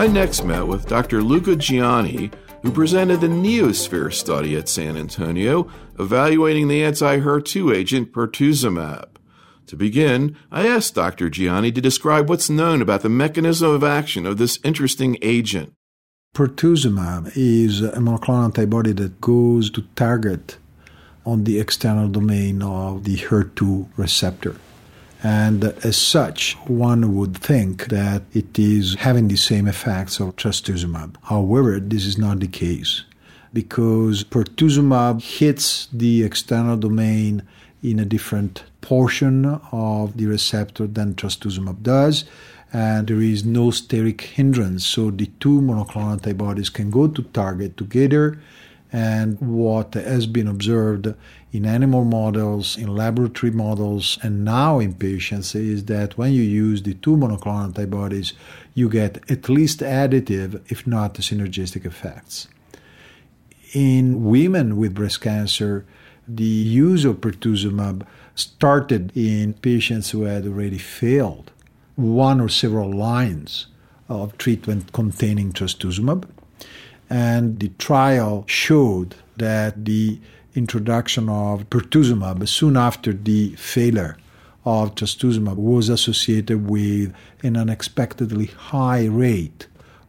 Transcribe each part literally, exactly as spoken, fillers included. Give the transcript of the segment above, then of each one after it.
I next met with Doctor Luca Gianni, who presented the NEOSPHERE study at San Antonio, evaluating the anti-H E R two agent pertuzumab. To begin, I asked Doctor Gianni to describe what's known about the mechanism of action of this interesting agent. Pertuzumab is a monoclonal antibody that goes to target on the external domain of the H E R two receptor. And as such, one would think that it is having the same effects of trastuzumab. However, this is not the case, because pertuzumab hits the external domain in a different portion of the receptor than trastuzumab does, and there is no steric hindrance, so the two monoclonal antibodies can go to target together. And what has been observed in animal models, in laboratory models, and now in patients is that when you use the two monoclonal antibodies, you get at least additive, if not synergistic effects. In women with breast cancer, the use of pertuzumab started in patients who had already failed one or several lines of treatment containing trastuzumab. And the trial showed that the introduction of pertuzumab soon after the failure of trastuzumab was associated with an unexpectedly high rate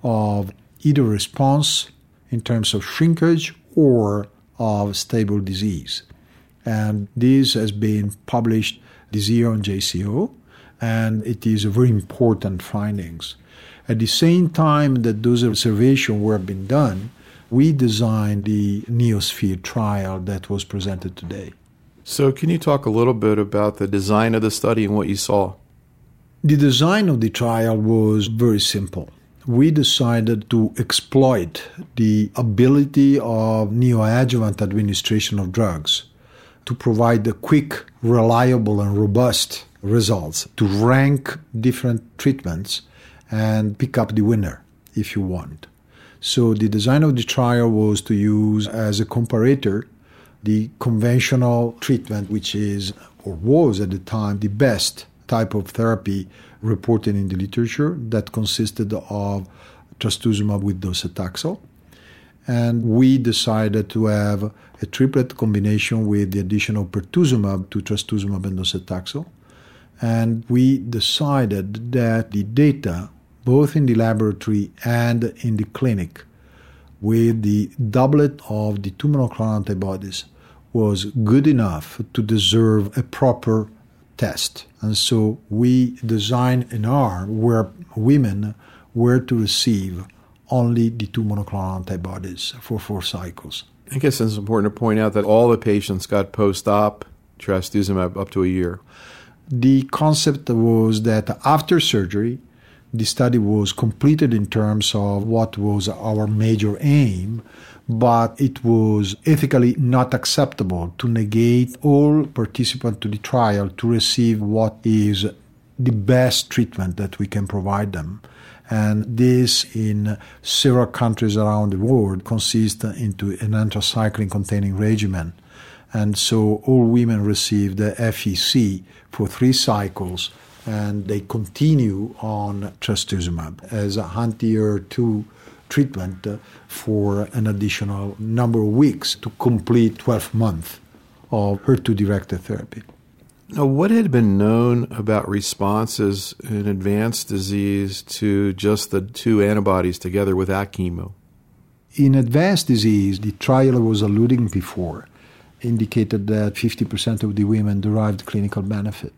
of either response in terms of shrinkage or of stable disease. And this has been published this year on J C O, and it is a very important findings. At the same time that those observations were being done, we designed the NEOSPHERE trial that was presented today. So can you talk a little bit about the design of the study and what you saw? The design of the trial was very simple. We decided to exploit the ability of neoadjuvant administration of drugs to provide the quick, reliable, and robust results, to rank different treatments and pick up the winner, if you want. So the design of the trial was to use as a comparator the conventional treatment, which is, or was at the time, the best type of therapy reported in the literature, that consisted of trastuzumab with docetaxel. And we decided to have a triplet combination with the addition of pertuzumab to trastuzumab and docetaxel. And we decided that the data, both in the laboratory and in the clinic, with the doublet of the two monoclonal antibodies, was good enough to deserve a proper test. And so we designed an arm where women were to receive only the two monoclonal antibodies for four cycles. I guess it's important to point out that all the patients got post-op trastuzumab up to a year. The concept was that after surgery, the study was completed in terms of what was our major aim, but it was ethically not acceptable to negate all participants to the trial to receive what is the best treatment that we can provide them. And this, in several countries around the world, consists into an anthracycline-containing regimen. And so all women received the F E C for three cycles, and they continue on trastuzumab as a anti-H E R two treatment for an additional number of weeks to complete twelve months of H E R two-directed therapy. Now, what had been known about responses in advanced disease to just the two antibodies together without chemo? In advanced disease, the trial I was alluding before indicated that fifty percent of the women derived clinical benefit.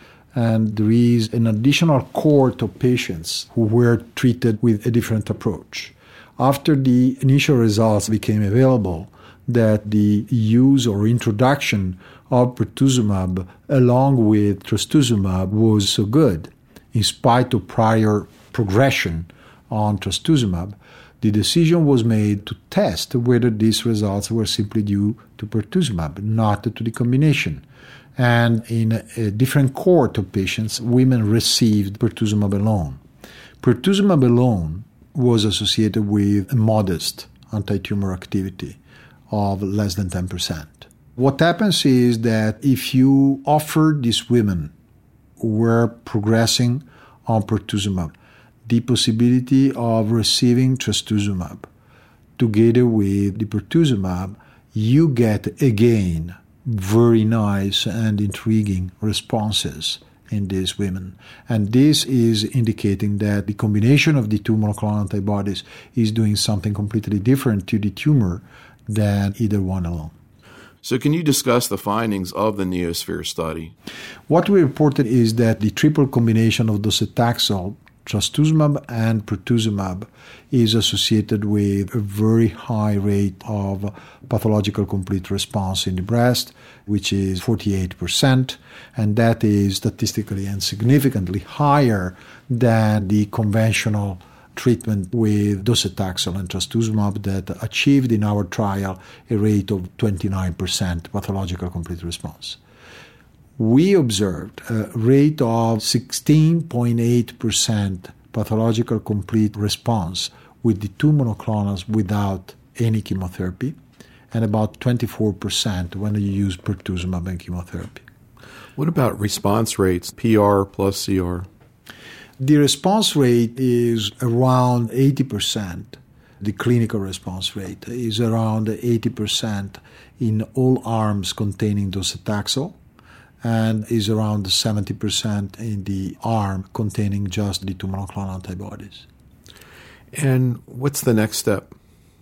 And there is an additional cohort of patients who were treated with a different approach. After the initial results became available, that the use or introduction of pertuzumab along with trastuzumab was so good, in spite of prior progression on trastuzumab, the decision was made to test whether these results were simply due to pertuzumab, not to the combination. And in a different cohort of patients, women received pertuzumab alone. Pertuzumab alone was associated with a modest anti-tumor activity of less than ten percent. What happens is that if you offer these women who were progressing on pertuzumab the possibility of receiving trastuzumab together with the pertuzumab, you get again very nice and intriguing responses in these women. And this is indicating that the combination of the two monoclonal antibodies is doing something completely different to the tumor than either one alone. So can you discuss the findings of the NEOSPHERE study? What we reported is that the triple combination of docetaxel, trastuzumab, and pertuzumab is associated with a very high rate of pathological complete response in the breast, which is forty-eight percent, and that is statistically and significantly higher than the conventional treatment with docetaxel and trastuzumab that achieved in our trial a rate of twenty-nine percent pathological complete response. We observed a rate of sixteen point eight percent pathological complete response with the two monoclonals without any chemotherapy, and about twenty-four percent when you use pertuzumab and chemotherapy. What about response rates, P R plus C R? The response rate is around eighty percent. The clinical response rate is around eighty percent in all arms containing docetaxel, and is around seventy percent in the arm containing just the two monoclonal antibodies. And what's the next step?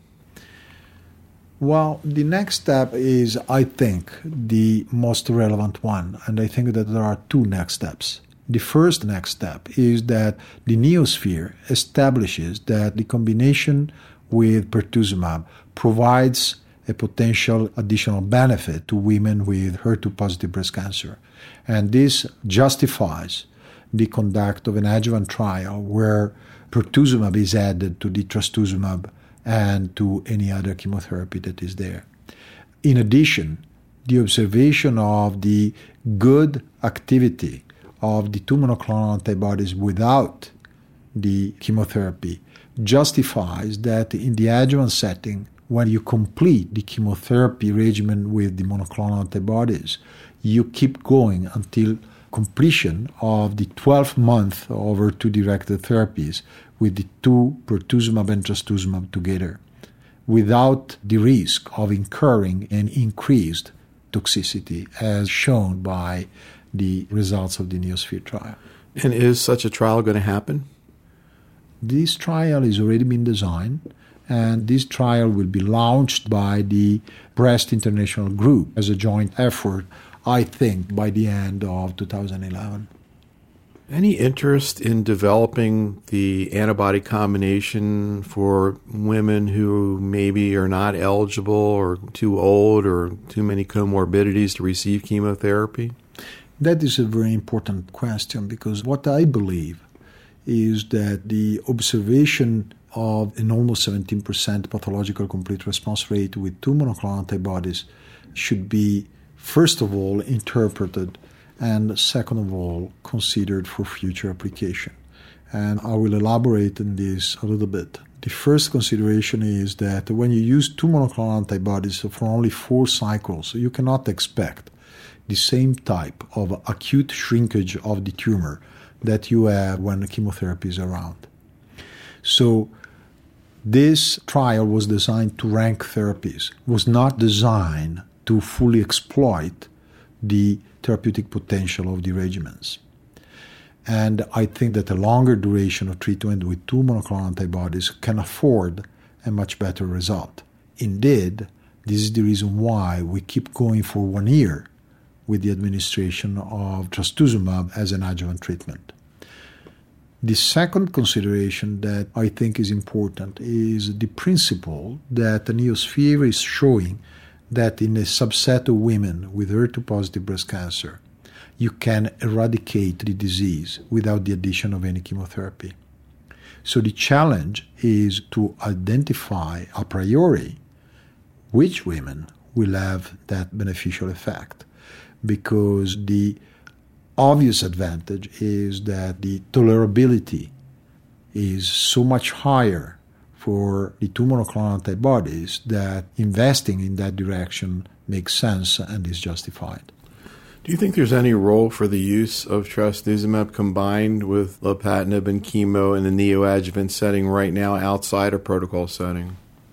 Well, the next step is, I think, the most relevant one, and I think that there are two next steps. The first next step is that the NEOSPHERE establishes that the combination with pertuzumab provides a potential additional benefit to women with H E R two positive breast cancer. And this justifies the conduct of an adjuvant trial where pertuzumab is added to the trastuzumab and to any other chemotherapy that is there. In addition, the observation of the good activity of the two monoclonal antibodies without the chemotherapy justifies that in the adjuvant setting, when you complete the chemotherapy regimen with the monoclonal antibodies, you keep going until completion of the twelve month of H E R two directed therapies with the two pertuzumab and trastuzumab together, without the risk of incurring an increased toxicity as shown by the results of the NEOSPHERE trial. And is such a trial going to happen? This trial has already been designed, and this trial will be launched by the Breast International Group as a joint effort, I think, by the end of two thousand eleven. Any interest in developing the antibody combination for women who maybe are not eligible or too old or too many comorbidities to receive chemotherapy? That is a very important question, because what I believe is that the observation of an almost seventeen percent pathological complete response rate with two monoclonal antibodies should be, first of all, interpreted, and second of all, considered for future application. And I will elaborate on this a little bit. The first consideration is that when you use two monoclonal antibodies for only four cycles, you cannot expect the same type of acute shrinkage of the tumor that you have when chemotherapy is around. So this trial was designed to rank therapies, was not designed to fully exploit the therapeutic potential of the regimens. And I think that a longer duration of treatment with two monoclonal antibodies can afford a much better result. Indeed, this is the reason why we keep going for one year with the administration of trastuzumab as an adjuvant treatment. The second consideration that I think is important is the principle that the NEOSPHERE is showing that in a subset of women with H E R two positive breast cancer, you can eradicate the disease without the addition of any chemotherapy. So the challenge is to identify a priori which women will have that beneficial effect, because the obvious advantage is that the tolerability is so much higher for the two monoclonal antibodies that investing in that direction makes sense and is justified. Do you think there's any role for the use of trastuzumab combined with lapatinib and chemo in the neoadjuvant setting right now outside a protocol setting?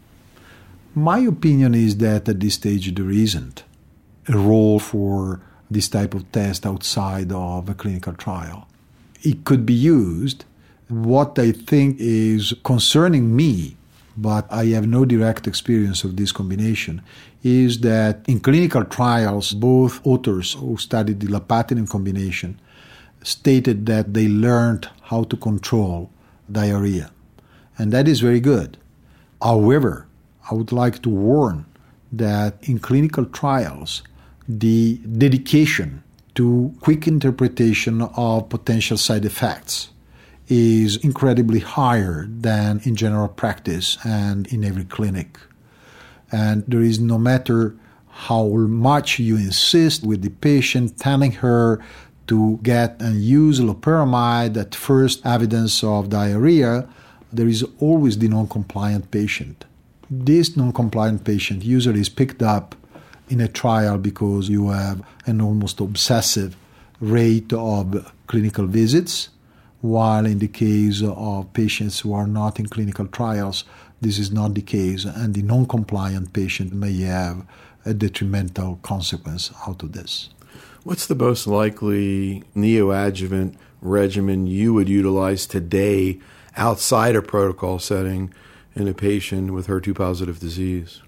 My opinion is that at this stage there isn't a role for this type of test outside of a clinical trial. It could be used. What I think is concerning me, but I have no direct experience of this combination, is that in clinical trials, both authors who studied the lapatinib combination stated that they learned how to control diarrhea. And that is very good. However, I would like to warn that in clinical trials, the dedication to quick interpretation of potential side effects is incredibly higher than in general practice and in every clinic. And there is, no matter how much you insist with the patient, telling her to get and use loperamide at first evidence of diarrhea, there is always the non-compliant patient. This non-compliant patient usually is picked up in a trial because you have an almost obsessive rate of clinical visits, while in the case of patients who are not in clinical trials, this is not the case, and the non-compliant patient may have a detrimental consequence out of this. What's the most likely neoadjuvant regimen you would utilize today outside a protocol setting in a patient with H E R two positive disease?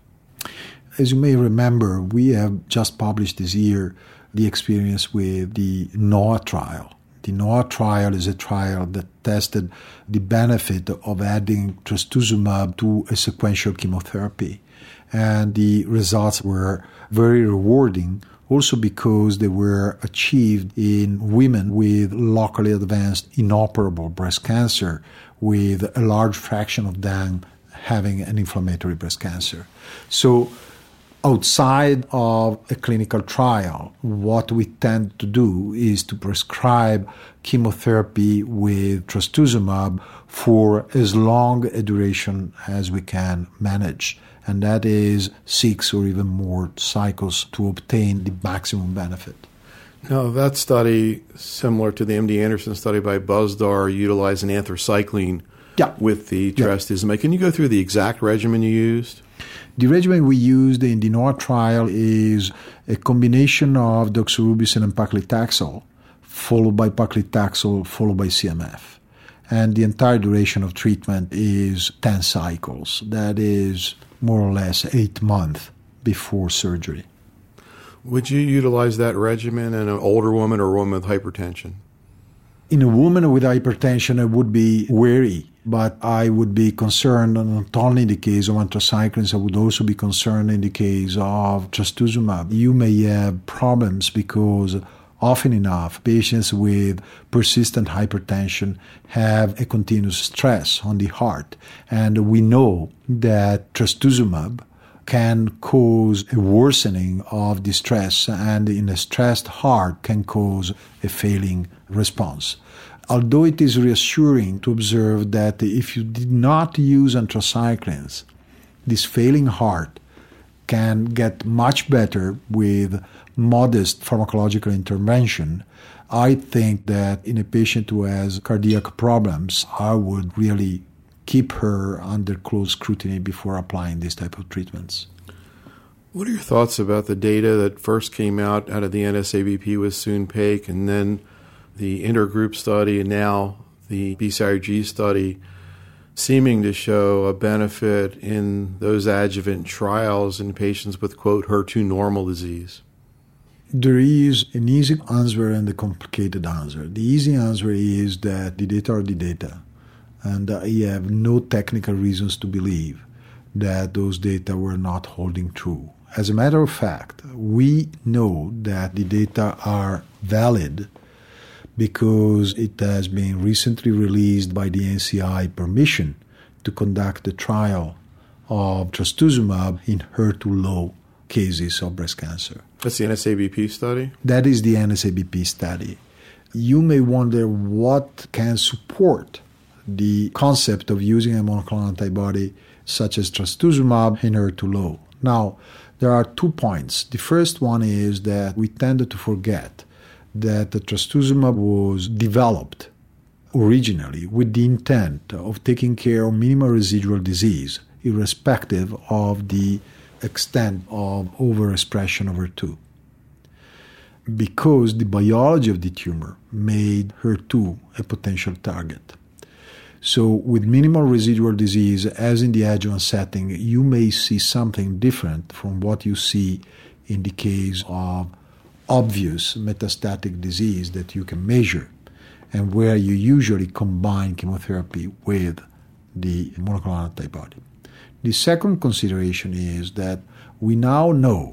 As you may remember, we have just published this year the experience with the NOAH trial. The NOAH trial is a trial that tested the benefit of adding trastuzumab to a sequential chemotherapy. And the results were very rewarding, also because they were achieved in women with locally advanced inoperable breast cancer, with a large fraction of them having an inflammatory breast cancer. So outside of a clinical trial, what we tend to do is to prescribe chemotherapy with trastuzumab for as long a duration as we can manage, and that is six or even more cycles to obtain the maximum benefit. Now, that study, similar to the M D Anderson study by Buzdar, utilized an anthracycline yeah. with the trastuzumab. Yeah. Can you go through the exact regimen you used? The regimen we used in the NOAH trial is a combination of doxorubicin and paclitaxel, followed by paclitaxel, followed by C M F. And the entire duration of treatment is ten cycles. That is more or less eight months before surgery. Would you utilize that regimen in an older woman or a woman with hypertension? In a woman with hypertension, I would be wary, but I would be concerned not only in the case of anthracyclines, I would also be concerned in the case of trastuzumab. You may have problems because often enough, patients with persistent hypertension have a continuous stress on the heart. And we know that trastuzumab can cause a worsening of the stress, and in a stressed heart can cause a failing response. Although it is reassuring to observe that if you did not use anthracyclines, this failing heart can get much better with modest pharmacological intervention, I think that in a patient who has cardiac problems, I would really keep her under close scrutiny before applying this type of treatments. What are your thoughts about the data that first came out out of the N S A B P with Soon-Paik, and then the intergroup study, and now the B C I R G study, seeming to show a benefit in those adjuvant trials in patients with, quote, H E R two normal disease? There is an easy answer and a complicated answer. The easy answer is that the data are the data, and I have no technical reasons to believe that those data were not holding true. As a matter of fact, we know that the data are valid because it has been recently released by the N C I permission to conduct a trial of trastuzumab in H E R two low cases of breast cancer. That's the N S A B P study? That is the N S A B P study. You may wonder what can support the concept of using a monoclonal antibody such as trastuzumab in H E R two low. Now, There are two points. The first one is that we tend to forget that the trastuzumab was developed originally with the intent of taking care of minimal residual disease, irrespective of the extent of overexpression of H E R two. Because the biology of the tumor made H E R two a potential target. So with minimal residual disease, as in the adjuvant setting, you may see something different from what you see in the case of obvious metastatic disease that you can measure, and where you usually combine chemotherapy with the monoclonal antibody. The second consideration is that we now know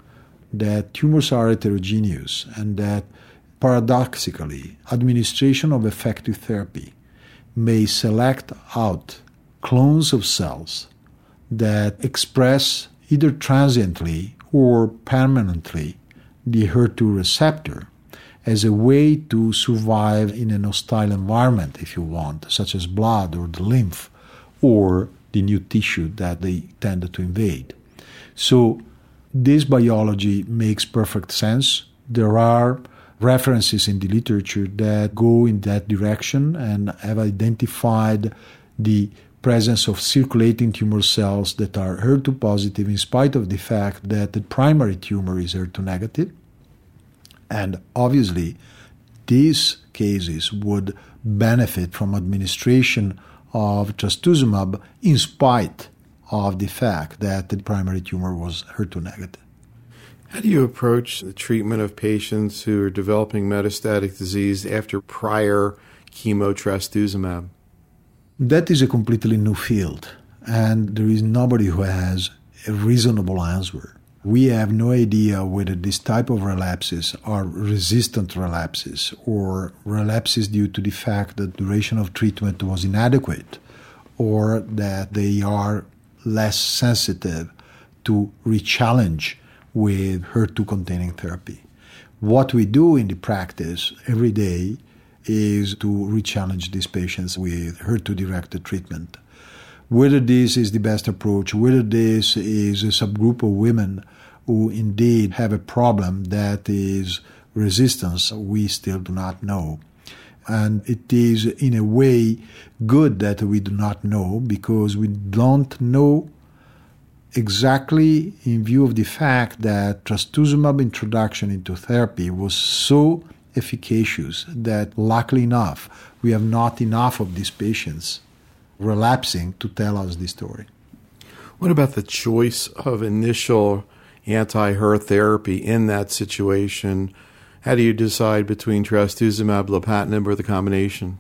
that tumors are heterogeneous and that, paradoxically, administration of effective therapy may select out clones of cells that express either transiently or permanently the H E R two receptor as a way to survive in an hostile environment, if you want, such as blood or the lymph or the new tissue that they tend to invade. So this biology makes perfect sense. There are references in the literature that go in that direction and have identified the presence of circulating tumor cells that are H E R two positive in spite of the fact that the primary tumor is H E R two negative. And obviously, these cases would benefit from administration of trastuzumab in spite of the fact that the primary tumor was H E R two negative. How do you approach the treatment of patients who are developing metastatic disease after prior chemotrastuzumab? That is a completely new field, and there is nobody who has a reasonable answer. We have no idea whether this type of relapses are resistant relapses or relapses due to the fact that duration of treatment was inadequate or that they are less sensitive to re-challenge with H E R two-containing therapy. What we do in the practice every day is to re-challenge these patients with H E R two-directed treatment. Whether this is the best approach, whether this is a subgroup of women who indeed have a problem that is resistance, we still do not know. And it is in a way good that we do not know, because we don't know exactly in view of the fact that trastuzumab introduction into therapy was so efficacious that, luckily enough, we have not enough of these patients relapsing to tell us the story. What about the choice of initial anti-H E R therapy in that situation? How do you decide between trastuzumab, lapatinib, or the combination?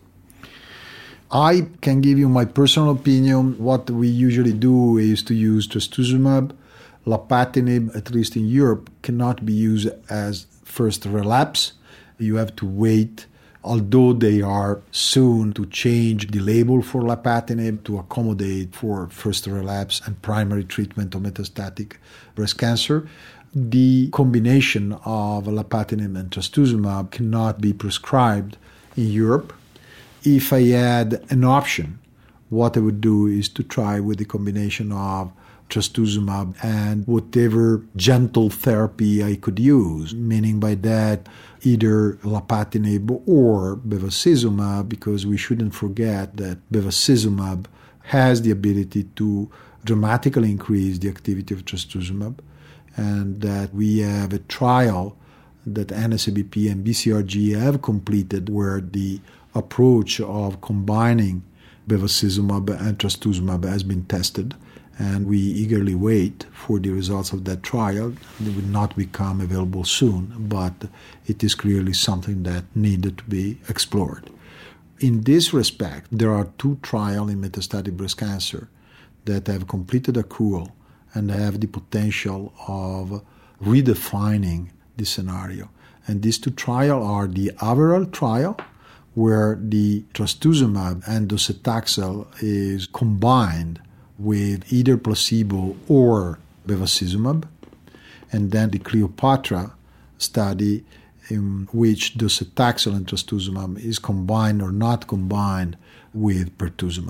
I can give you my personal opinion. What we usually do is to use trastuzumab. Lapatinib, at least in Europe, cannot be used as first relapse. You have to wait, although they are soon to change the label for lapatinib to accommodate for first relapse and primary treatment of metastatic breast cancer. The combination of lapatinib and trastuzumab cannot be prescribed in Europe. If I had an option, what I would do is to try with the combination of trastuzumab and whatever gentle therapy I could use, meaning by that either lapatinib or bevacizumab, because we shouldn't forget that bevacizumab has the ability to dramatically increase the activity of trastuzumab, and that we have a trial that N S A B P and B C R G have completed where the approach of combining bevacizumab and trastuzumab has been tested, and we eagerly wait for the results of that trial. It will not become available soon, but it is clearly something that needed to be explored. In this respect, there are two trials in metastatic breast cancer that have completed accrual and have the potential of redefining the scenario. And these two trials are the AVERAL trial, where the trastuzumab and docetaxel is combined with either placebo or bevacizumab, and then the Cleopatra study, in which docetaxel and trastuzumab is combined or not combined with pertuzumab.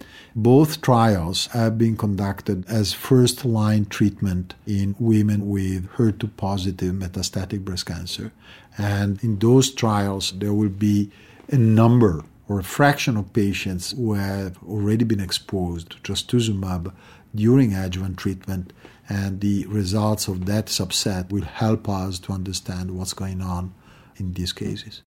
Both trials have been conducted as first-line treatment in women with H E R two positive metastatic breast cancer. And in those trials, there will be a number or a fraction of patients who have already been exposed to trastuzumab during adjuvant treatment, and the results of that subset will help us to understand what's going on in these cases.